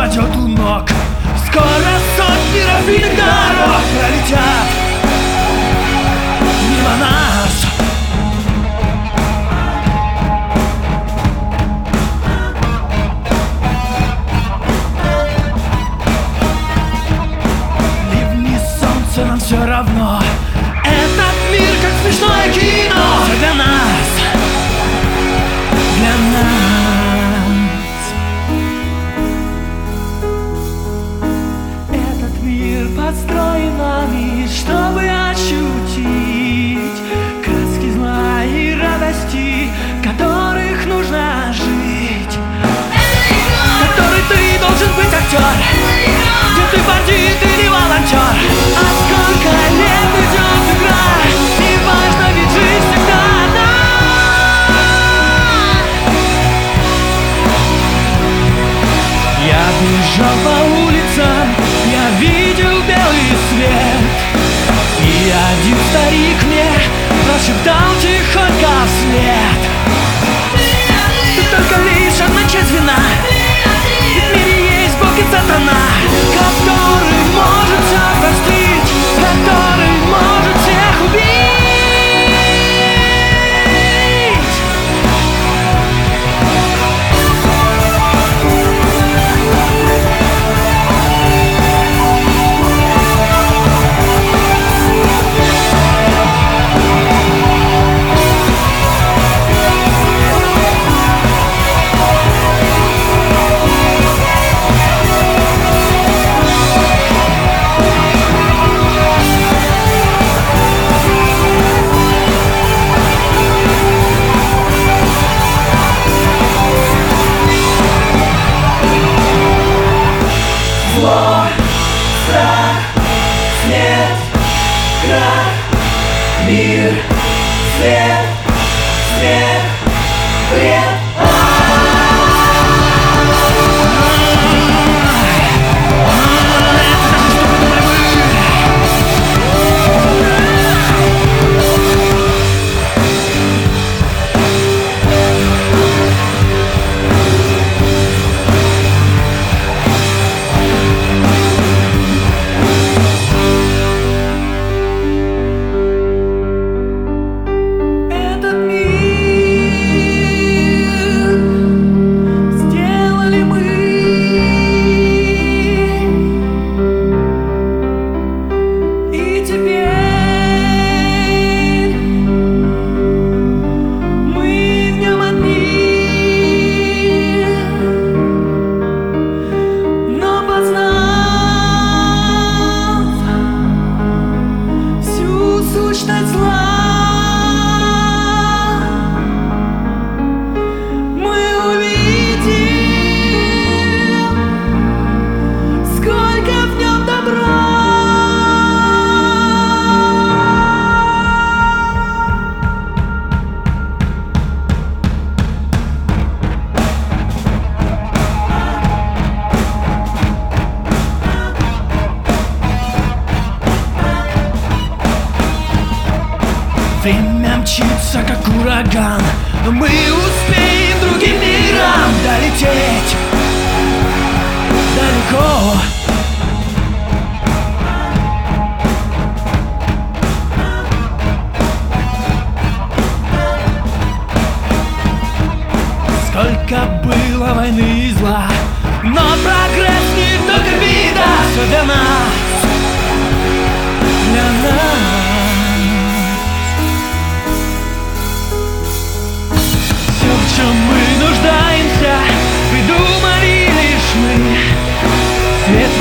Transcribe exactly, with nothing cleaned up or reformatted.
упадет у ног. Скоро сотни разбитых дорог пролетят мимо нас. Ливни, солнце, нам все равно. Этот мир как смешное кино. Все для нас, для нас. Этот мир подстроен нами, чтобы ощутить краски зла и радости, которых нужно жить. Который ты должен быть актер, где ты бандит или волонтер. А сколько лет идет игра, не важно, ведь жизнь всегда одна. Я бежал по улицам, я видел белый свет, и один старик мне прошептал тихонько вслед: ты только лишь одна часть вина, в мире есть Бог и сатана, который может все простить, который может всех убить. Зло, страх, смерть, крах, мир, свет, смех, бред. Время мчится, как ураган, но мы успеем другим мирам долететь далеко. Сколько было войны и зла, но прогресс не только беда. Все для нас, для нас. В чем мы нуждаемся, придумали лишь мы. Свет